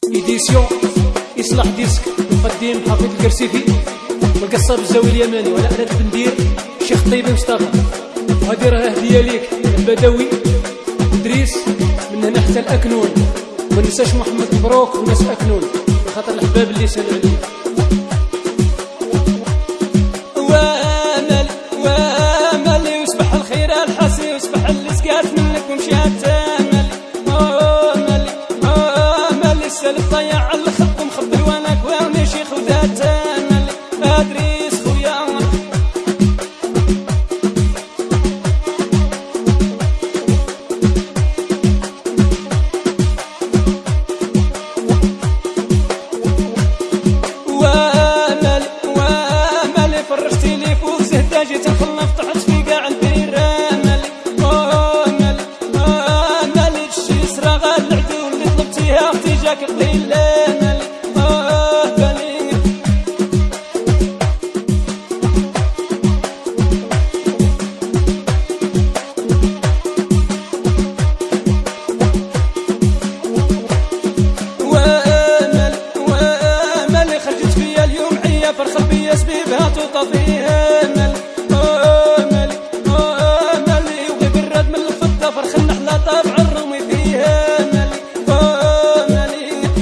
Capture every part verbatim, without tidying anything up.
إديسيون إصلاح ديسك مقدم حفيظ الكرسيفي والقصاب الزاوي اليماني وعلى آلة البندير الشيخ طيب مصطفى. وهذه راه هدية ليك البدوي إدريس من هنا حتى الأكنون. ما ننساش محمد مبروك وناس أكنون خاطر الأحباب اللي سالوا عليه. وامل وامل يصبح الخير الحسي يصبح اللي سقات منك ومشات امل. وامل وامل السلف ضيع الخط مخبل وانا كواوني شيخ وذات امل. ادريس خويا فرشتي لي فوق زهده جيت نخلف طحت في كاع البير امل. امل امل الشي سرا غال العدو اللي طلبتيها اختي جاك قليل امل. وامل وامل خرجت فيا اليوم عيا فرخ بيا سبيبها توطفيها امل. امل امل يوقف الرد من الفضه فرخ النحله طابع الرومي فيها امل. امل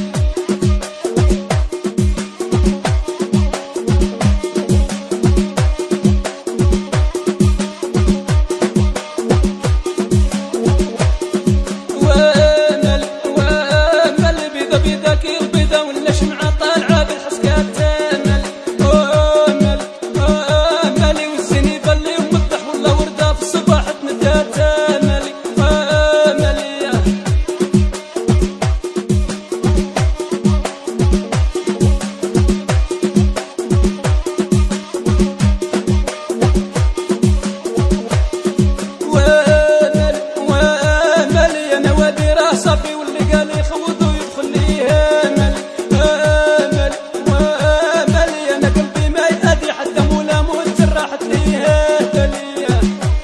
وامل وامل بيضه بيضه كي البيضه ولا شمعه طالعه بالحسكات امل. امل امل والزيني بلي ومطح ولا ورده في الصباح تمدات امل. امل وامل وامل يا نوادي راه صافي واللي قال يخوض ويدخل ليه امل. امل وامل يا انا قلبي ما يأدي حتى مولا موت راحت ليه دليا.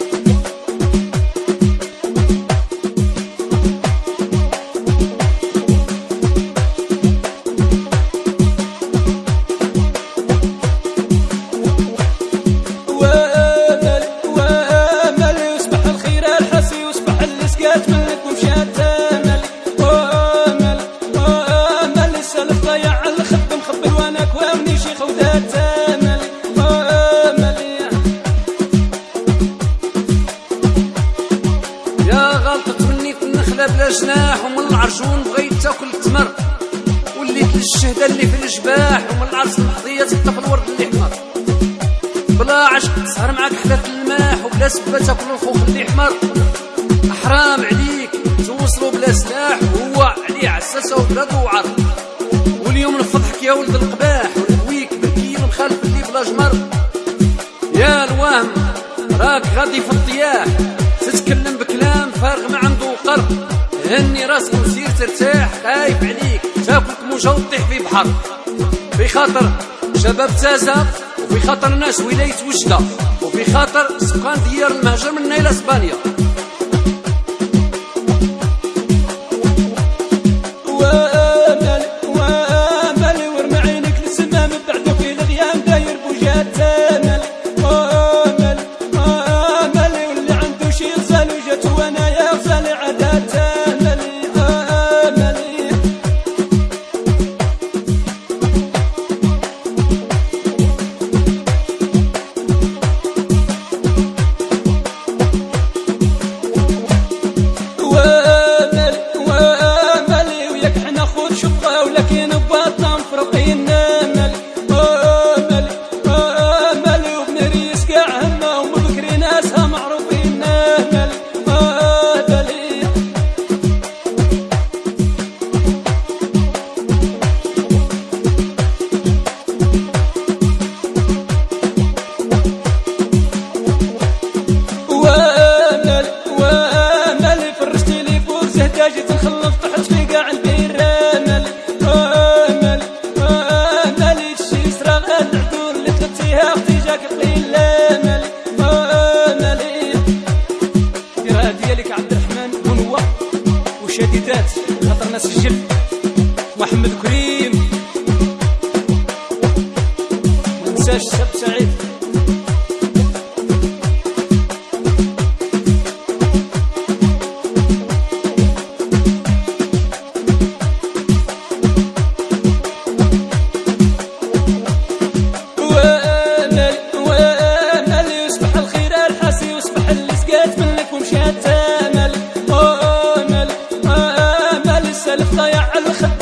وامل وامل يصبح الخير الحسي يصبح اللي سقات منك ومشات امل. وامل وامل السلف ضيع الخط مخبل وانا كواوني شيخ وذات امل. وامل يا غلطت مني في النخله بلا جناح ومن العرجون بغيت تاكل التمر وليت للشهده اللي في الجباح ومن العرس الحظيه تخطف الورد اللي حمر. بلا عشق تسهر معاك حلات الماح وبلا سبه تاكل الخوخ اللي حمر. حرام عليك توصلوا بلا سلاح وهو عليه عساسه وبلا دوعر. واليوم نفضحك يا ولد القباح ونهويك بالكيل مخالف اللي بلا جمر. يا الوهم راك غادي في الطياح تتكلم بكلام فارغ ما عنده قر. هني راسك وسير ترتاح خايف عليك تاكلك موجه وتطيح في بحر. في خاطر شباب تازه وفي خاطر ناس ولايه وجده وفي خاطر سكان ديار المهجر من الى اسبانيا. وامل وامل ورمى عينك للسما من بعد في الغيام داير بوجات امل. امل امل واللي عنده شي غزال وجات وانا يا غزال عادات امل. امل محمد كريم منساش شاب سعيد ضيع الخد